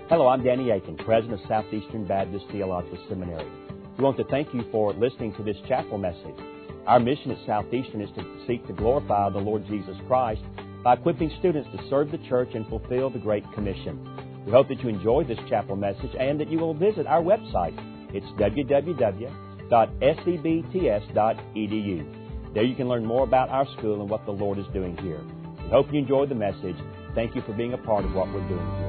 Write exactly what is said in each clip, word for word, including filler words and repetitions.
Hello, I'm Danny Aiken, President of Southeastern Baptist Theological Seminary. We want to thank you for listening to this chapel message. Our mission at Southeastern is to seek to glorify the Lord Jesus Christ by equipping students to serve the church and fulfill the Great Commission. We hope that you enjoy this chapel message and that you will visit our website. It's w w w dot s e b t s dot e d u. There you can learn more about our school and what the Lord is doing here. We hope you enjoyed the message. Thank you for being a part of what we're doing here.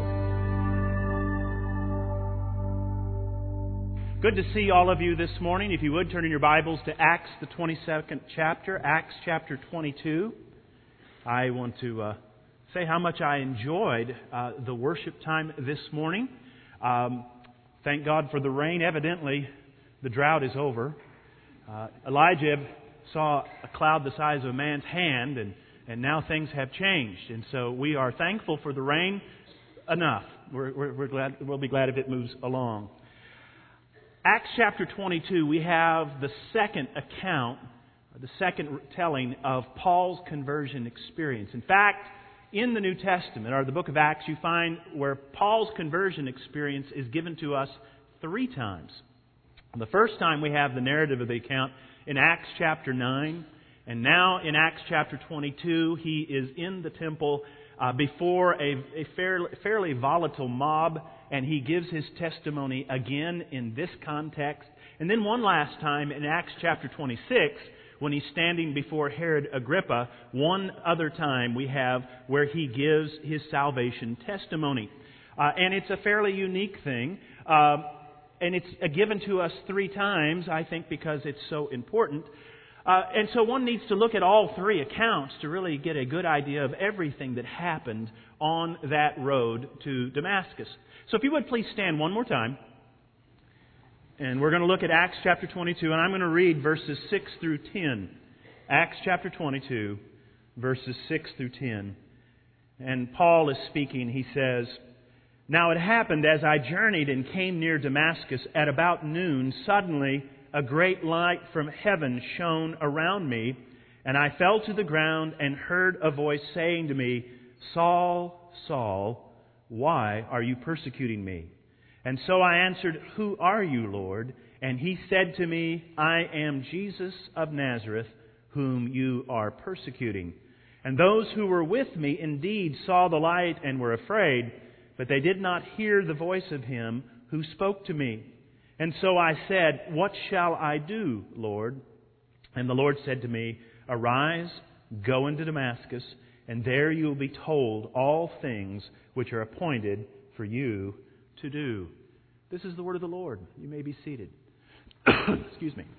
Good to see all of you this morning. If you would, turn in your Bibles to Acts, the twenty-second chapter, Acts chapter twenty-two. I want to uh, say how much I enjoyed uh, the worship time this morning. Um, thank God for the rain. Evidently, the drought is over. Uh, Elijah saw a cloud the size of a man's hand, and, and now things have changed. And so we are thankful for the rain enough. We're, we're, we're glad, we'll be glad if it moves along. Acts chapter twenty-two, we have the second account, the second telling of Paul's conversion experience. In fact, in the New Testament, or the book of Acts, you find where Paul's conversion experience is given to us three times. The first time we have the narrative of the account in Acts chapter nine, and now in Acts chapter twenty-two, he is in the temple uh, before a, a fairly, fairly volatile mob, and he gives his testimony again in this context. And then one last time in Acts chapter twenty-six, when he's standing before Herod Agrippa, one other time we have where he gives his salvation testimony. Uh, and it's a fairly unique thing. Uh, and it's uh, given to us three times, I think, because it's so important. Uh, and so one needs to look at all three accounts to really get a good idea of everything that happened on that road to Damascus. So if you would please stand one more time. And we're going to look at Acts chapter twenty-two, and I'm going to read verses six through ten. Acts chapter twenty-two, verses six through ten. And Paul is speaking. He says, "Now it happened as I journeyed and came near Damascus at about noon, suddenly a great light from heaven shone around me, and I fell to the ground and heard a voice saying to me, 'Saul, Saul, why are you persecuting me?' And so I answered, 'Who are you, Lord?' And He said to me, 'I am Jesus of Nazareth, whom you are persecuting.' And those who were with me indeed saw the light and were afraid, but they did not hear the voice of Him who spoke to me. And so I said, 'What shall I do, Lord?' And the Lord said to me, 'Arise, go into Damascus, and there you will be told all things which are appointed for you to do.'" This is the word of the Lord. You may be seated. Excuse me.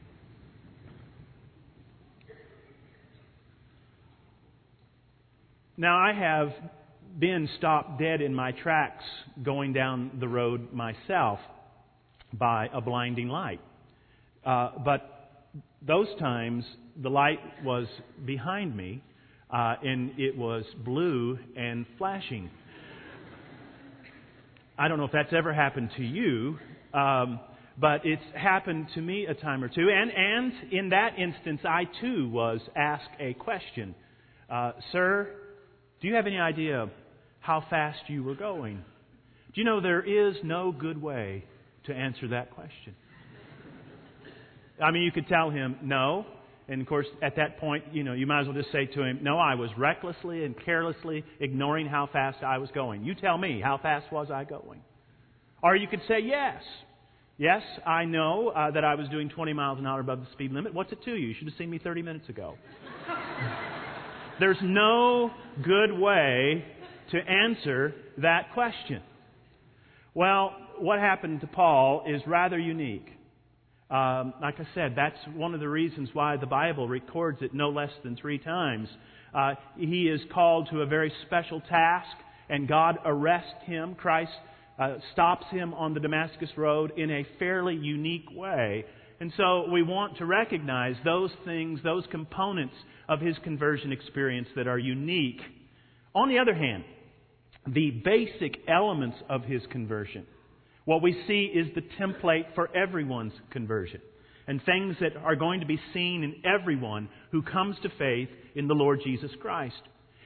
Now, I have been stopped dead in my tracks going down the road myself by a blinding light. Uh, but those times, the light was behind me, uh, and it was blue and flashing. I don't know if that's ever happened to you, um, but it's happened to me a time or two. And, and in that instance, I too was asked a question. Uh, Sir, do you have any idea how fast you were going? Do you know there is no good way to answer that question? I mean, you could tell him no. And of course, at that point, you know, you might as well just say to him, "No, I was recklessly and carelessly ignoring how fast I was going. You tell me, how fast was I going?" Or you could say, "Yes. Yes, I know uh, that I was doing twenty miles an hour above the speed limit. What's it to you? You should have seen me thirty minutes ago." There's no good way to answer that question. Well, what happened to Paul is rather unique. Um, like I said, that's one of the reasons why the Bible records it no less than three times. Uh, he is called to a very special task, and God arrests him. Christ uh, stops him on the Damascus Road in a fairly unique way. And so we want to recognize those things, those components of his conversion experience that are unique. On the other hand, the basic elements of his conversion, what we see is the template for everyone's conversion, and things that are going to be seen in everyone who comes to faith in the Lord Jesus Christ.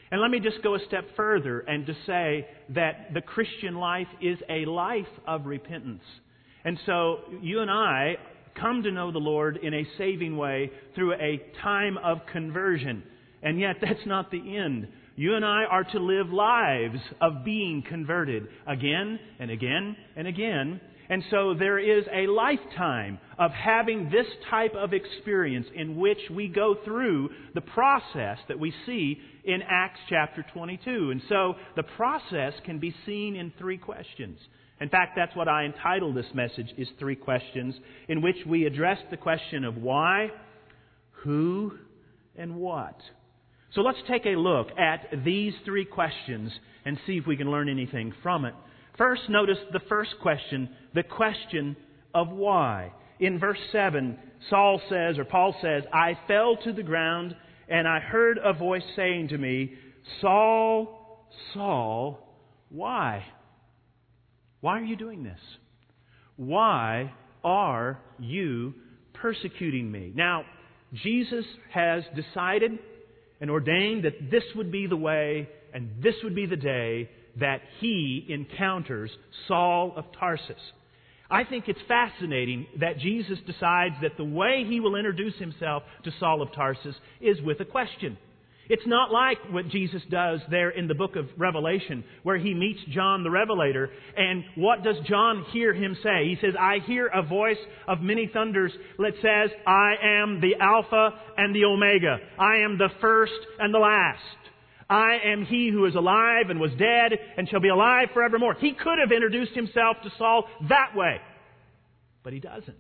And let me just go a step further and to say that the Christian life is a life of repentance. And so you and I come to know the Lord in a saving way through a time of conversion. And yet that's not the end. You and I are to live lives of being converted again and again and again. And so there is a lifetime of having this type of experience in which we go through the process that we see in Acts chapter twenty-two. And so the process can be seen in three questions. In fact, that's what I entitled this message, is Three Questions, in which we address the question of why, who, and what. So let's take a look at these three questions and see if we can learn anything from it. First, notice the first question, the question of why. In verse seven, Saul says, or Paul says, I fell to the ground and I heard a voice saying to me, Saul, Saul, why? Why are you doing this? Why are you persecuting me? Now, Jesus has decided and ordained that this would be the way and this would be the day that He encounters Saul of Tarsus. I think it's fascinating that Jesus decides that the way He will introduce Himself to Saul of Tarsus is with a question. It's not like what Jesus does there in the book of Revelation, where He meets John the Revelator, and what does John hear Him say? He says, I hear a voice of many thunders that says, I am the Alpha and the Omega. I am the first and the last. I am He who is alive and was dead and shall be alive forevermore. He could have introduced Himself to Saul that way, but He doesn't.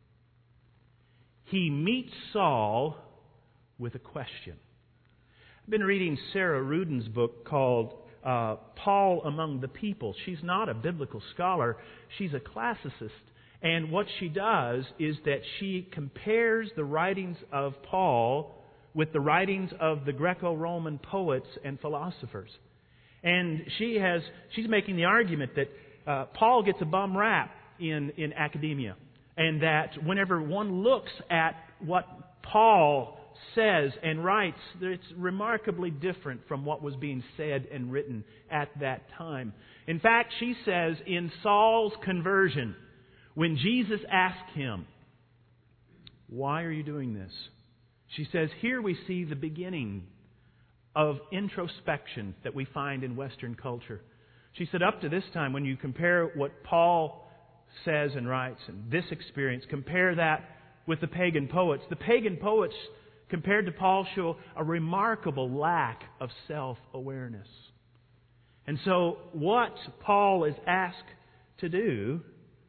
He meets Saul with a question. I've been reading Sarah Rudin's book called uh, Paul Among the People. She's not a biblical scholar. She's a classicist. And what she does is that she compares the writings of Paul with the writings of the Greco-Roman poets and philosophers. And she has she's making the argument that uh, Paul gets a bum rap in, in academia. And that whenever one looks at what Paul says and writes, it's remarkably different from what was being said and written at that time. In fact, she says in Saul's conversion, when Jesus asked him, why are you doing this? She says, here we see the beginning of introspection that we find in Western culture. She said, up to this time, when you compare what Paul says and writes and this experience, compare that with the pagan poets. The pagan poets, compared to Paul, show a remarkable lack of self-awareness. And so what Paul is asked to do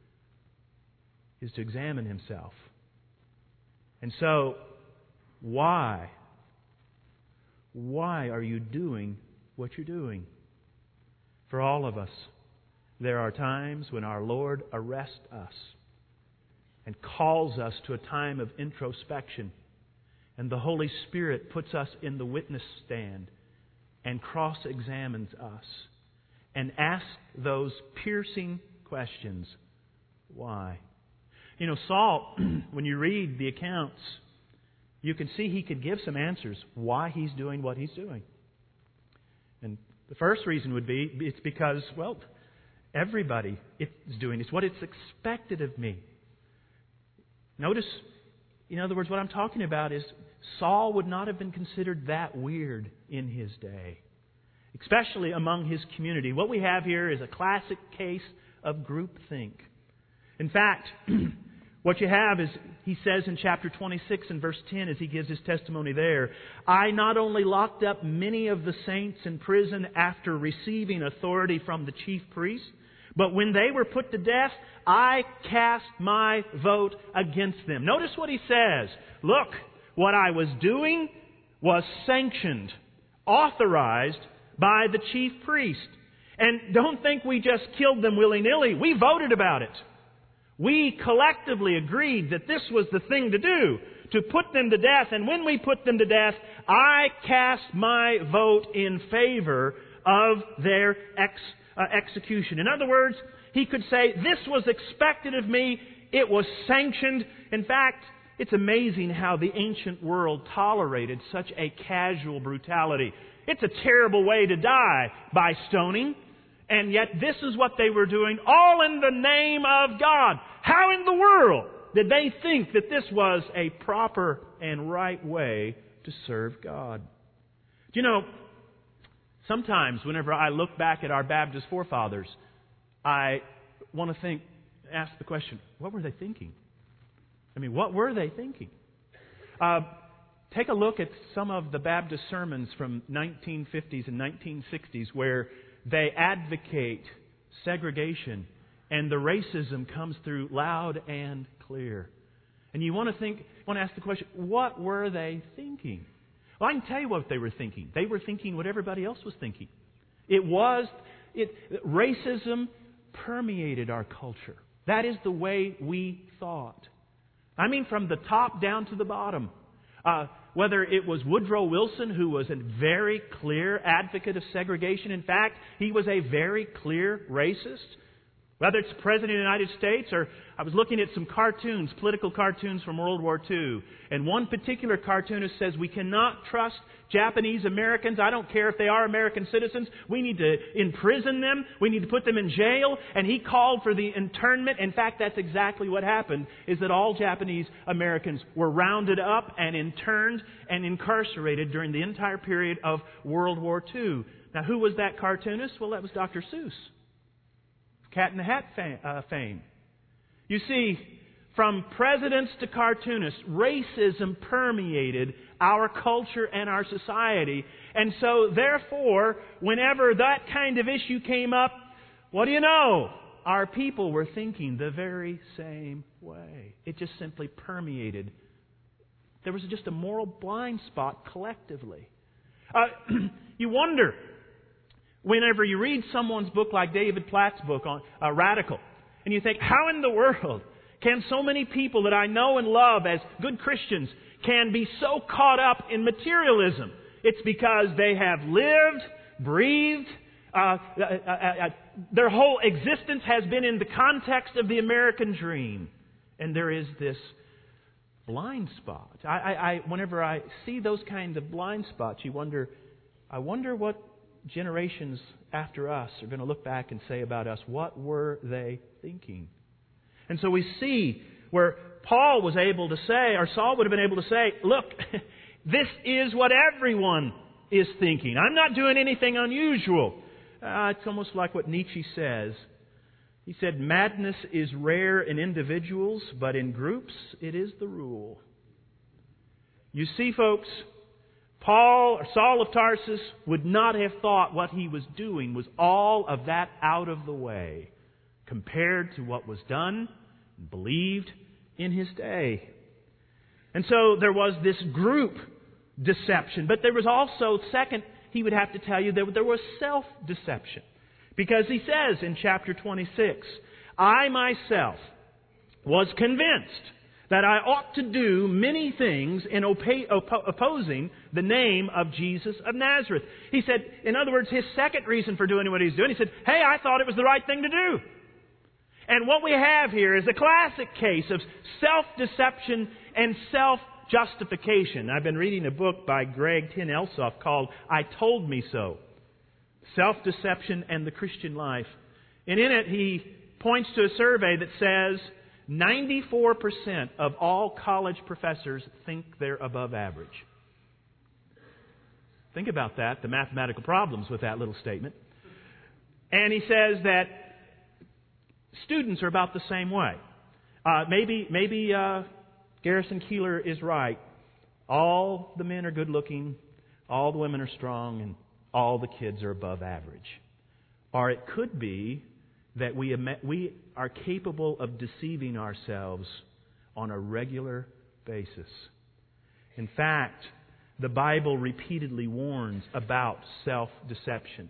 is to examine himself. And so, why? Why are you doing what you're doing? For all of us, there are times when our Lord arrests us and calls us to a time of introspection. And the Holy Spirit puts us in the witness stand and cross-examines us and asks those piercing questions. Why? You know, Saul, when you read the accounts, you can see he could give some answers why he's doing what he's doing. And the first reason would be, it's because, well, everybody is doing it. It's what it's expected of me. Notice, in other words, what I'm talking about is Saul would not have been considered that weird in his day, especially among his community. What we have here is a classic case of groupthink. In fact, what you have is, he says in chapter twenty-six and verse ten, as he gives his testimony there, I not only locked up many of the saints in prison after receiving authority from the chief priests, but when they were put to death, I cast my vote against them. Notice what he says. Look, what I was doing was sanctioned, authorized by the chief priest. And don't think we just killed them willy-nilly. We voted about it. We collectively agreed that this was the thing to do, to put them to death. And when we put them to death, I cast my vote in favor of their ex, uh, execution. In other words, he could say, this was expected of me. It was sanctioned. In fact, it's amazing how the ancient world tolerated such a casual brutality. It's a terrible way to die, by stoning. And yet this is what they were doing, all in the name of God. How in the world did they think that this was a proper and right way to serve God? Do you know, sometimes whenever I look back at our Baptist forefathers, I want to think, ask the question, what were they thinking? I mean, what were they thinking? Uh, take a look at some of the Baptist sermons from nineteen fifties and nineteen sixties where they advocate segregation and the racism comes through loud and clear. And you want to think, want to ask the question, what were they thinking? Well, I can tell you what they were thinking. They were thinking what everybody else was thinking. It was, it, racism permeated our culture. That is the way we thought. I mean, from the top down to the bottom. Uh, whether it was Woodrow Wilson, who was a very clear advocate of segregation. In fact, he was a very clear racist. Whether it's the President of the United States, or I was looking at some cartoons, political cartoons from World War Two. And one particular cartoonist says, we cannot trust Japanese Americans. I don't care if they are American citizens. We need to imprison them. We need to put them in jail. And he called for the internment. In fact, that's exactly what happened, is that all Japanese Americans were rounded up and interned and incarcerated during the entire period of World War Two. Now, who was that cartoonist? Well, that was Doctor Seuss. Cat in the Hat fame. You see, from presidents to cartoonists, racism permeated our culture and our society. And so, therefore, whenever that kind of issue came up, what do you know? Our people were thinking the very same way. It just simply permeated. There was just a moral blind spot collectively. Uh, you wonder, whenever you read someone's book like David Platt's book on uh, Radical, and you think, how in the world can so many people that I know and love as good Christians can be so caught up in materialism? It's because they have lived, breathed, uh, uh, uh, uh, their whole existence has been in the context of the American dream. And there is this blind spot. I, I, I, whenever I see those kinds of blind spots, you wonder, I wonder what generations after us are going to look back and say about us. What were they thinking? And so we see where Paul was able to say, or Saul would have been able to say, look, this is what everyone is thinking. I'm not doing anything unusual. Uh, it's almost like what Nietzsche says. He said, madness is rare in individuals, but in groups it is the rule. You see, folks, Paul or Saul of Tarsus would not have thought what he was doing was all of that out of the way compared to what was done and believed in his day. And so there was this group deception. But there was also, second, he would have to tell you that there was self-deception. Because he says in chapter twenty-six, I myself was convinced that I ought to do many things in opposing the name of Jesus of Nazareth. He said, in other words, his second reason for doing what he's doing, he said, hey, I thought it was the right thing to do. And what we have here is a classic case of self-deception and self-justification. I've been reading a book by Greg Tin Elsoff called I Told Me So, Self-Deception and the Christian Life. And in it, he points to a survey that says ninety-four percent of all college professors think they're above average. Think about that, the mathematical problems with that little statement. And he says that students are about the same way. Uh, maybe maybe uh, Garrison Keillor is right. All the men are good looking, all the women are strong, and all the kids are above average. Or it could be that we we are capable of deceiving ourselves on a regular basis. In fact, the Bible repeatedly warns about self-deception.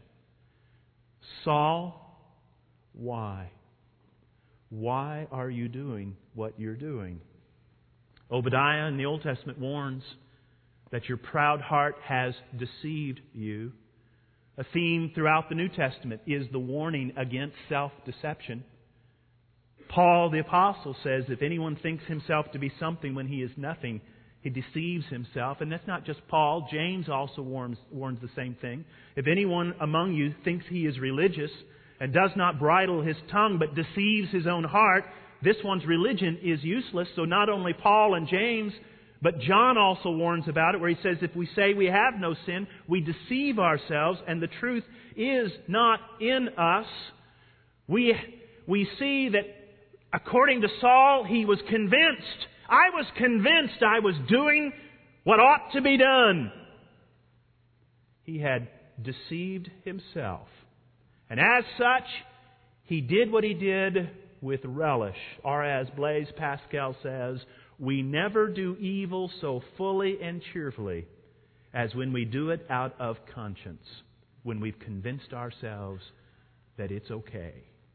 Saul, why? Why are you doing what you're doing? Obadiah in the Old Testament warns that your proud heart has deceived you. A theme throughout the New Testament is the warning against self-deception. Paul the Apostle says, if anyone thinks himself to be something when he is nothing, He deceives himself. And that's not just Paul. James also warns, warns the same thing. If anyone among you thinks he is religious and does not bridle his tongue but deceives his own heart, this one's religion is useless. So not only Paul and James, but John also warns about it, where he says, if we say we have no sin, we deceive ourselves, and the truth is not in us. We, we see that according to Saul, he was convinced. I was convinced I was doing what ought to be done. He had deceived himself. And as such, he did what he did with relish. Or as Blaise Pascal says, we never do evil so fully and cheerfully as when we do it out of conscience, when we've convinced ourselves that it's okay.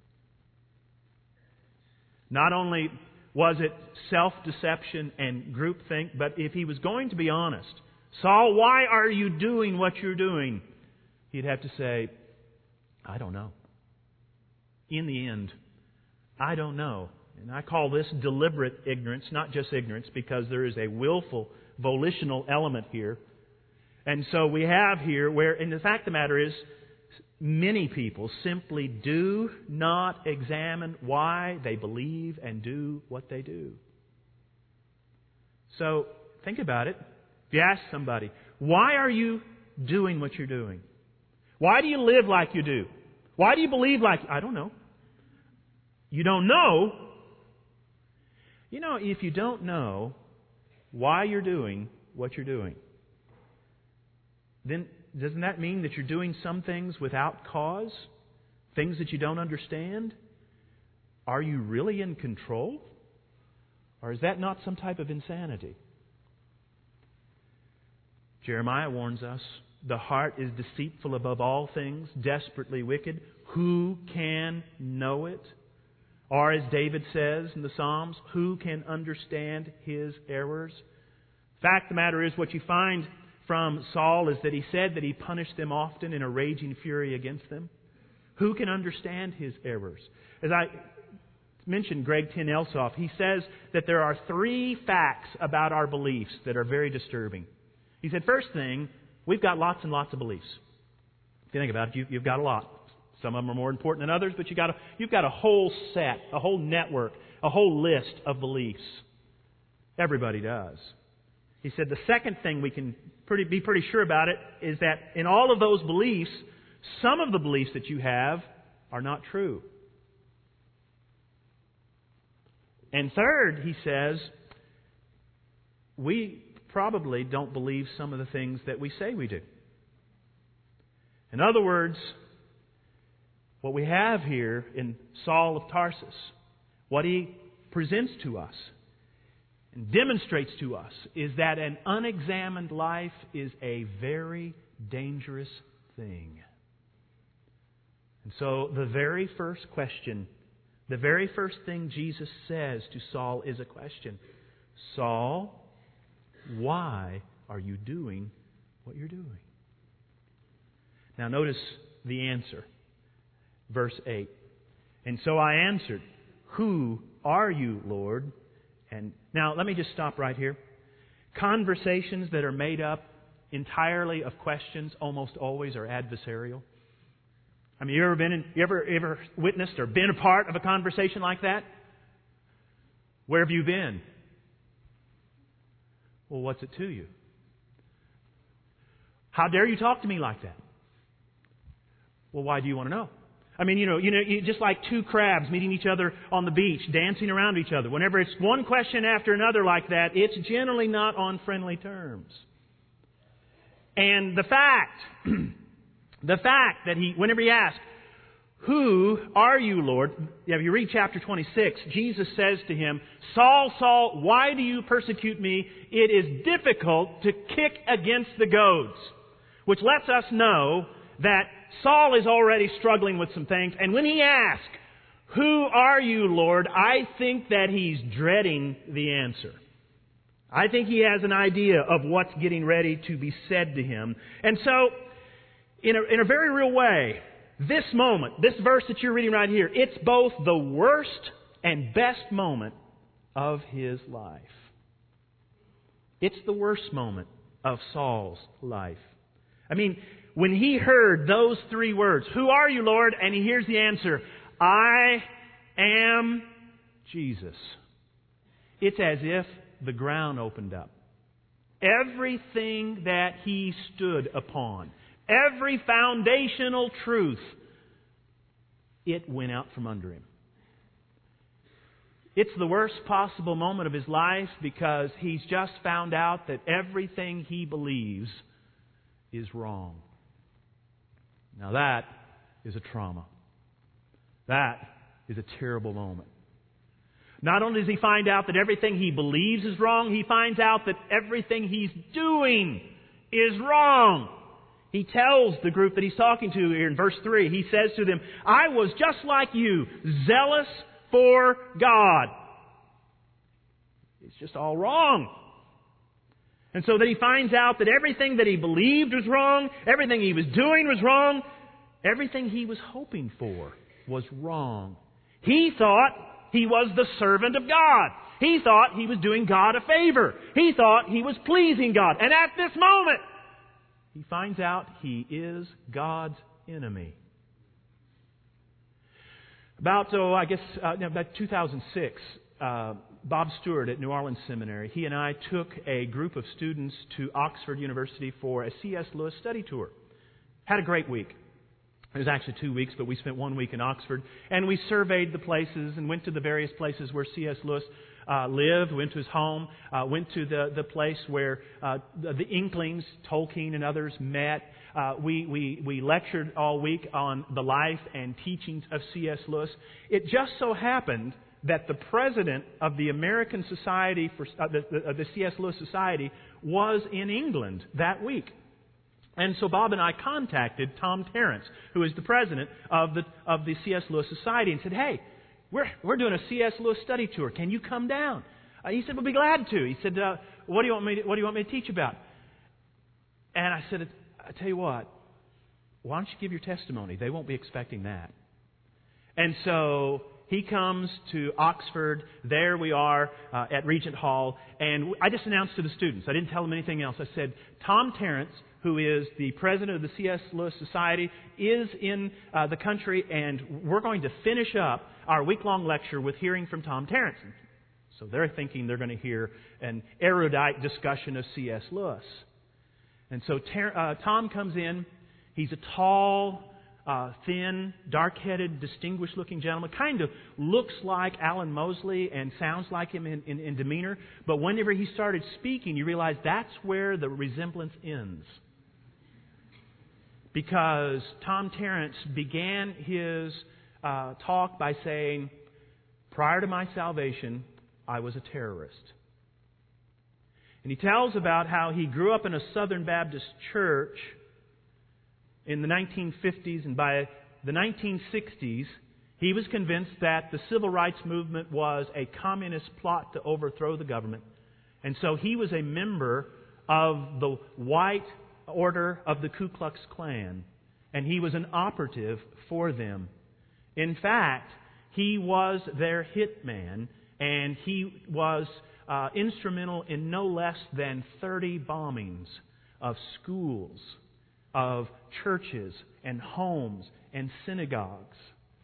Not only was it self-deception and groupthink, but if he was going to be honest, Saul, why are you doing what you're doing? He'd have to say, I don't know. In the end, I don't know. And I call this deliberate ignorance, not just ignorance, because there is a willful, volitional element here. And so we have here where, and the fact of the matter is, many people simply do not examine why they believe and do what they do. So think about it. If you ask somebody, why are you doing what you're doing? Why do you live like you do? Why do you believe like... I don't know. You don't know? You know, if you don't know why you're doing what you're doing, then doesn't that mean that you're doing some things without cause? Things that you don't understand? Are you really in control? Or is that not some type of insanity? Jeremiah warns us, the heart is deceitful above all things, desperately wicked. Who can know it? Or as David says in the Psalms, who can understand his errors? Fact of the matter is, what you find from Saul is that he said that he punished them often in a raging fury against them. Who can understand his errors? As I mentioned Greg Ten Elsoff, he says that there are three facts about our beliefs that are very disturbing. He said, first thing, we've got lots and lots of beliefs. If you think about it, you, you've got a lot. Some of them are more important than others, but you've got, a, you've got a whole set, a whole network, a whole list of beliefs. Everybody does. He said the second thing we can pretty, be pretty sure about it is that in all of those beliefs, some of the beliefs that you have are not true. And third, he says, we probably don't believe some of the things that we say we do. In other words, what we have here in Saul of Tarsus, what he presents to us and demonstrates to us, is that an unexamined life is a very dangerous thing. And so the very first question, the very first thing Jesus says to Saul is a question. Saul, why are you doing what you're doing? Now notice the answer. Verse eight. And so I answered, who are you, Lord? And now let me just stop right here. Conversations that are made up entirely of questions almost always are adversarial. I mean, you ever been in, you ever ever witnessed or been a part of a conversation like that? Where have you been? Well, what's it to you? How dare you talk to me like that? Well, why do you want to know? I mean, you know, you know, you, just like two crabs meeting each other on the beach, dancing around each other. Whenever it's one question after another like that, it's generally not on friendly terms. And the fact, the fact that he, whenever he asked, who are you, Lord? If you read chapter twenty-six, Jesus says to him, Saul, Saul, why do you persecute me? It is difficult to kick against the goads. Which lets us know that Saul is already struggling with some things. And when he asks, who are you, Lord? I think that he's dreading the answer. I think he has an idea of what's getting ready to be said to him. And so, in a, in a very real way, this moment, this verse that you're reading right here, it's both the worst and best moment of his life. It's the worst moment of Saul's life. I mean, when he heard those three words, "Who are you, Lord?" and he hears the answer, "I am Jesus." It's as if the ground opened up. Everything that he stood upon, every foundational truth, it went out from under him. It's the worst possible moment of his life because he's just found out that everything he believes is wrong. Now that is a trauma. That is a terrible moment. Not only does he find out that everything he believes is wrong, he finds out that everything he's doing is wrong. He tells the group that he's talking to here in verse three, he says to them, "I was just like you, zealous for God." It's just all wrong. And so that he finds out that everything that he believed was wrong, everything he was doing was wrong, everything he was hoping for was wrong. He thought he was the servant of God. He thought he was doing God a favor. He thought he was pleasing God. And at this moment, he finds out he is God's enemy. About, oh, I guess, uh, about two thousand six, uh, Bob Stewart at New Orleans Seminary, he and I took a group of students to Oxford University for a C S Lewis study tour. Had a great week. It was actually two weeks, but we spent one week in Oxford. And we surveyed the places and went to the various places where C S Lewis uh, lived, went to his home, uh, went to the, the place where uh, the, the Inklings, Tolkien and others met. Uh, we, we, we lectured all week on the life and teachings of C S Lewis. It just so happened that the president of the American Society for uh, the, the, uh, the C S Lewis Society was in England that week. And so Bob and I contacted Tom Terrence, who is the president of the of the C S Lewis Society, and said, "Hey, we're we're doing a C S Lewis study tour. Can you come down?" Uh, he said, "We'll be glad to." He said, uh, "What do you want me to, What do you want me to teach about?" And I said, "I tell you what, why don't you give your testimony? They won't be expecting that." And so he comes to Oxford. There we are uh, at Regent Hall, and I just announced to the students. I didn't tell them anything else. I said, "Tom Terrence, who is the president of the C S Lewis Society, is in uh, the country, and we're going to finish up our week-long lecture with hearing from Tom Terrence." So they're thinking they're going to hear an erudite discussion of C S Lewis. And so Ter- uh, Tom comes in. He's a tall, uh, thin, dark-headed, distinguished-looking gentleman. Kind of looks like Alan Mosley and sounds like him in, in, in demeanor. But whenever he started speaking, you realize that's where the resemblance ends. Because Tom Terrence began his uh, talk by saying, "Prior to my salvation, I was a terrorist." And he tells about how he grew up in a Southern Baptist church in the nineteen fifties, and by the nineteen sixties, he was convinced that the civil rights movement was a communist plot to overthrow the government. And so he was a member of the white order of the Ku Klux Klan, and he was an operative for them. In fact, he was their hitman, and he was uh, instrumental in no less than thirty bombings of schools, of churches and homes and synagogues.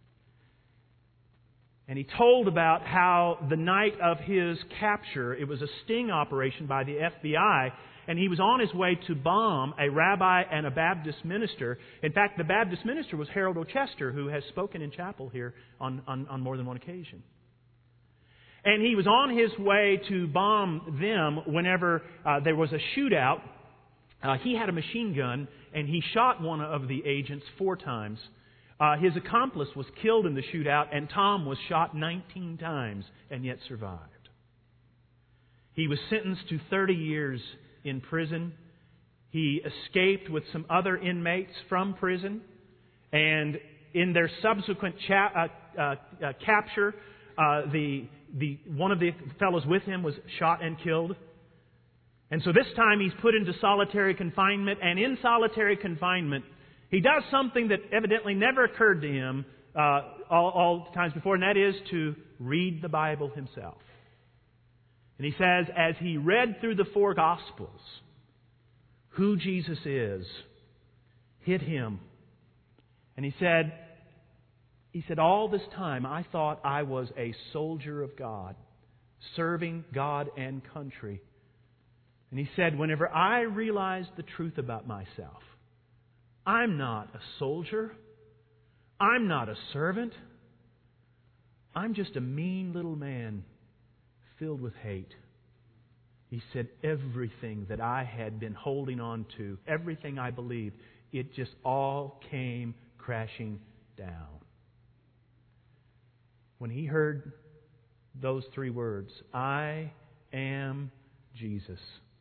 And he told about how the night of his capture, it was a sting operation by the F B I, and he was on his way to bomb a rabbi and a Baptist minister. In fact, the Baptist minister was Harold O'Chester, who has spoken in chapel here on, on, on more than one occasion. And he was on his way to bomb them whenever uh, there was a shootout. Uh, he had a machine gun, and he shot one of the agents four times. Uh, his accomplice was killed in the shootout, and Tom was shot nineteen times and yet survived. He was sentenced to thirty years in prison. He escaped with some other inmates from prison, and in their subsequent cha- uh, uh, uh, capture, uh, the the one of the fellows with him was shot and killed. And so this time he's put into solitary confinement, and in solitary confinement, he does something that evidently never occurred to him uh, all, all times before, and that is to read the Bible himself. And he says, as he read through the four Gospels, who Jesus is hit him. And he said, he said, all this time I thought I was a soldier of God, serving God and country. And he said, whenever I realized the truth about myself, I'm not a soldier. I'm not a servant. I'm just a mean little man filled with hate. He said, everything that I had been holding on to, everything I believed, it just all came crashing down. When he heard those three words, I am Jesus,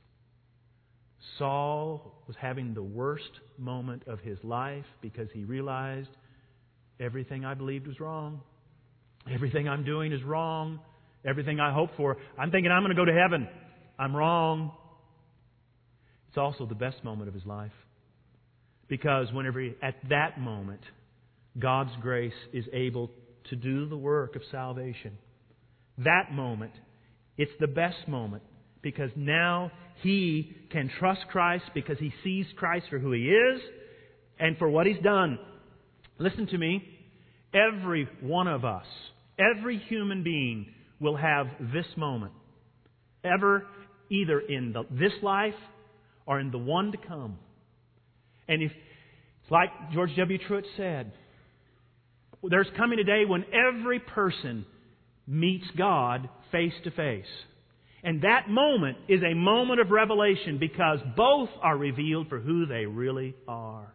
Saul was having the worst moment of his life because he realized everything I believed was wrong. Everything I'm doing is wrong. Everything I hope for, I'm thinking I'm going to go to heaven. I'm wrong. It's also the best moment of his life. Because whenever he, at that moment, God's grace is able to do the work of salvation. That moment, it's the best moment. Because now he can trust Christ because he sees Christ for who he is and for what he's done. Listen to me. Every one of us, every human being will have this moment. Ever, either in the, this life or in the one to come. And if it's like George W. Truett said, there's coming a day when every person meets God face to face. And that moment is a moment of revelation because both are revealed for who they really are.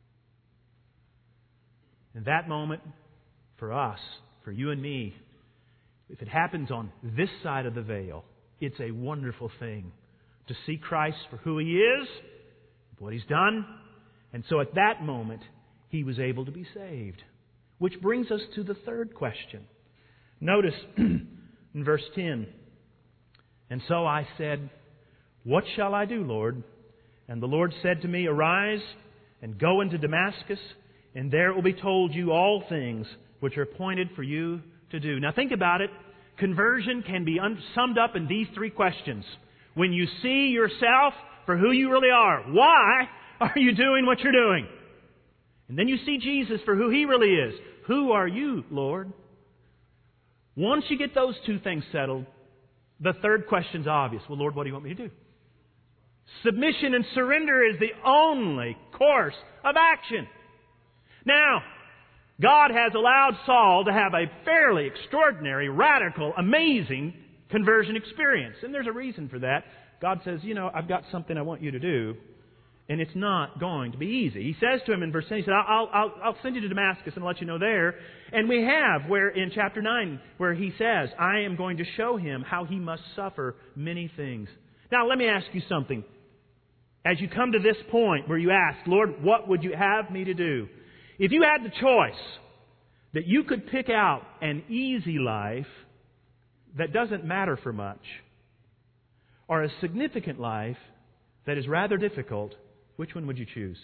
And that moment, for us, for you and me, if it happens on this side of the veil, it's a wonderful thing to see Christ for who He is, what He's done. And so at that moment, he was able to be saved. Which brings us to the third question. Notice in verse ten, and so I said, what shall I do, Lord? And the Lord said to me, arise and go into Damascus, and there it will be told you all things which are appointed for you to do. Now think about it. Conversion can be summed up in these three questions. When you see yourself for who you really are, why are you doing what you're doing? And then you see Jesus for who He really is. Who are you, Lord? Once you get those two things settled, the third question's obvious. Well, Lord, what do you want me to do? Submission and surrender is the only course of action. Now, God has allowed Saul to have a fairly extraordinary, radical, amazing conversion experience. And there's a reason for that. God says, you know, I've got something I want you to do, and it's not going to be easy. He says to him in verse ten, He said, I'll, I'll, I'll send you to Damascus and let you know there. And we have, where in chapter nine, where He says, I am going to show him how he must suffer many things. Now, let me ask you something. As you come to this point where you ask, Lord, what would you have me to do? If you had the choice that you could pick out an easy life that doesn't matter for much, or a significant life that is rather difficult, which one would you choose?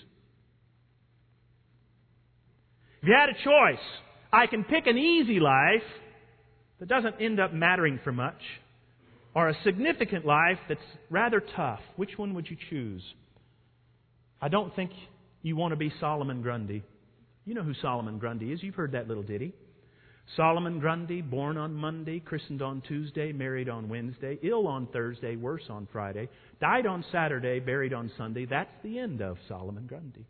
If you had a choice, I can pick an easy life that doesn't end up mattering for much, or a significant life that's rather tough. Which one would you choose? I don't think you want to be Solomon Grundy. You know who Solomon Grundy is. You've heard that little ditty. Solomon Grundy, born on Monday, christened on Tuesday, married on Wednesday, ill on Thursday, worse on Friday, died on Saturday, buried on Sunday. That's the end of Solomon Grundy.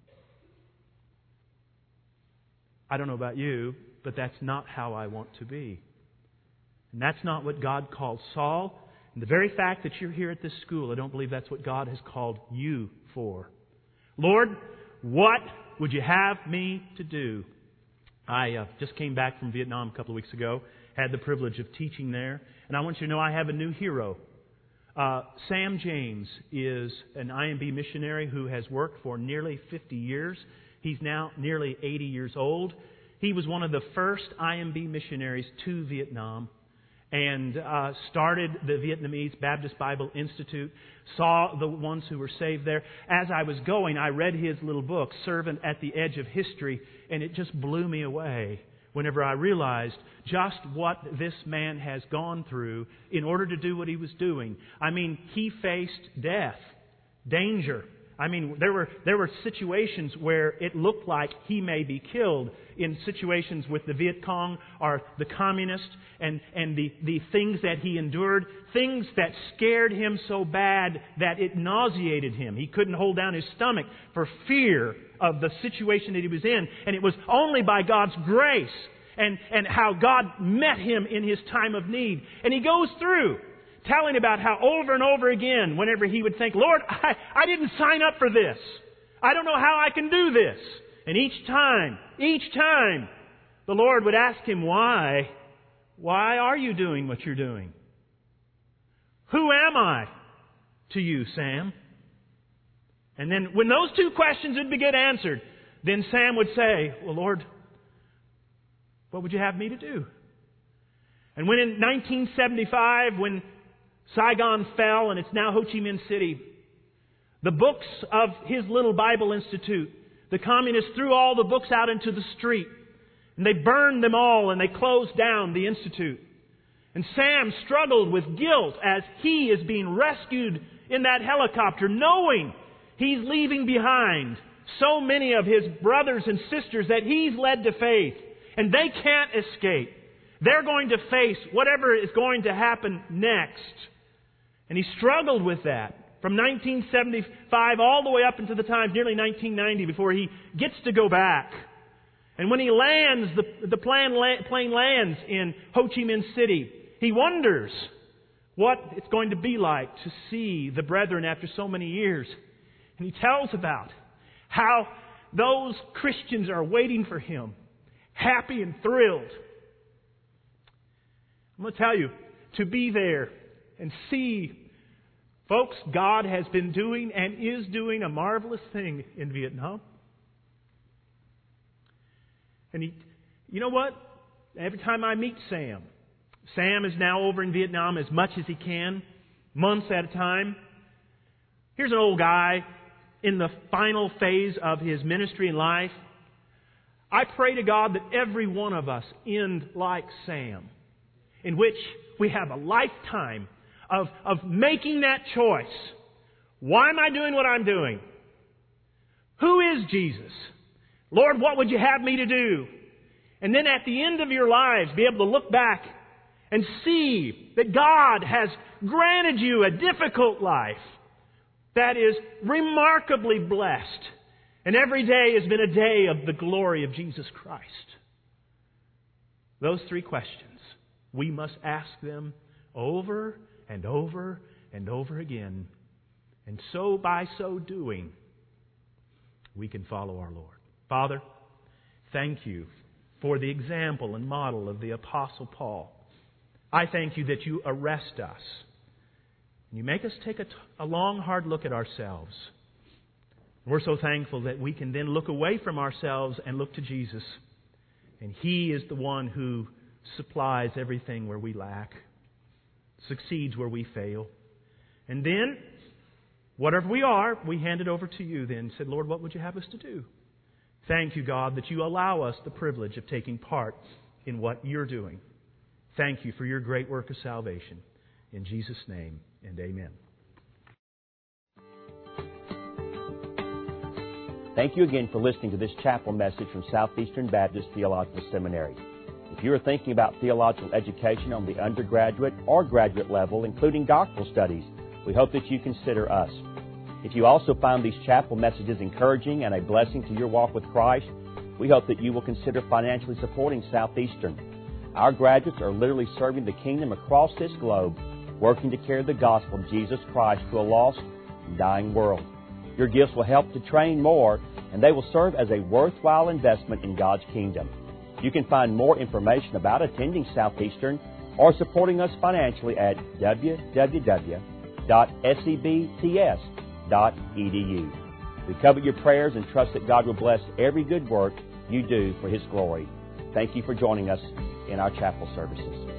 I don't know about you, but that's not how I want to be. And that's not what God called Saul. And the very fact that you're here at this school, I don't believe that's what God has called you for. Lord, what would you have me to do? I uh, just came back from Vietnam a couple of weeks ago, had the privilege of teaching there, and I want you to know I have a new hero. Uh, Sam James is an I M B missionary who has worked for nearly fifty years. He's now nearly eighty years old. He was one of the first I M B missionaries to Vietnam and uh, started the Vietnamese Baptist Bible Institute, saw the ones who were saved there. As I was going, I read his little book, Servant at the Edge of History, and it just blew me away whenever I realized just what this man has gone through in order to do what he was doing. I mean, he faced death, danger. I mean, there were there were situations where it looked like he may be killed, in situations with the Viet Cong or the communists, and, and the, the things that he endured, things that scared him so bad that it nauseated him. He couldn't hold down his stomach for fear of the situation that he was in. And it was only by God's grace and, and how God met him in his time of need. And he goes through telling about how over and over again, whenever he would think, Lord, I, I didn't sign up for this. I don't know how I can do this. And each time, each time, the Lord would ask him, why? Why are you doing what you're doing? Who am I to you, Sam? And then when those two questions would get answered, then Sam would say, well, Lord, what would you have me to do? And when in nineteen seventy-five, when Saigon fell and it's now Ho Chi Minh City, the books of his little Bible Institute, the communists threw all the books out into the street. And they burned them all and they closed down the Institute. And Sam struggled with guilt as he is being rescued in that helicopter, knowing he's leaving behind so many of his brothers and sisters that he's led to faith. And they can't escape. They're going to face whatever is going to happen next. And he struggled with that from nineteen seventy-five all the way up into the time, nearly nineteen ninety, before he gets to go back. And when he lands, the, the plane, plane lands in Ho Chi Minh City, he wonders what it's going to be like to see the brethren after so many years. And he tells about how those Christians are waiting for him, happy and thrilled. I'm going to tell you, to be there and see, folks, God has been doing and is doing a marvelous thing in Vietnam. And he, you know what? Every time I meet Sam, Sam is now over in Vietnam as much as he can, months at a time. Here's an old guy in the final phase of his ministry and life. I pray to God that every one of us end like Sam, in which we have a lifetime of, of making that choice. Why am I doing what I'm doing? Who is Jesus? Lord, what would you have me to do? And then at the end of your lives, be able to look back and see that God has granted you a difficult life that is remarkably blessed. And every day has been a day of the glory of Jesus Christ. Those three questions, we must ask them over and over and over again. And so by so doing, we can follow our Lord. Father, thank you for the example and model of the Apostle Paul. I thank you that you arrest us. And you make us take a, t- a long, hard look at ourselves. We're so thankful that we can then look away from ourselves and look to Jesus. And He is the one who supplies everything where we lack, succeeds where we fail. And then, whatever we are, we hand it over to you then and said, Lord, what would you have us to do? Thank you, God, that you allow us the privilege of taking part in what you're doing. Thank you for your great work of salvation. In Jesus' name, and amen. Thank you again for listening to this chapel message from Southeastern Baptist Theological Seminary. If you are thinking about theological education on the undergraduate or graduate level, including doctoral studies, we hope that you consider us. If you also find these chapel messages encouraging and a blessing to your walk with Christ, we hope that you will consider financially supporting Southeastern. Our graduates are literally serving the kingdom across this globe, working to carry the gospel of Jesus Christ to a lost and dying world. Your gifts will help to train more, and they will serve as a worthwhile investment in God's kingdom. You can find more information about attending Southeastern or supporting us financially at w w w dot s e b t s dot e d u. We covet your prayers and trust that God will bless every good work you do for His glory. Thank you for joining us in our chapel services.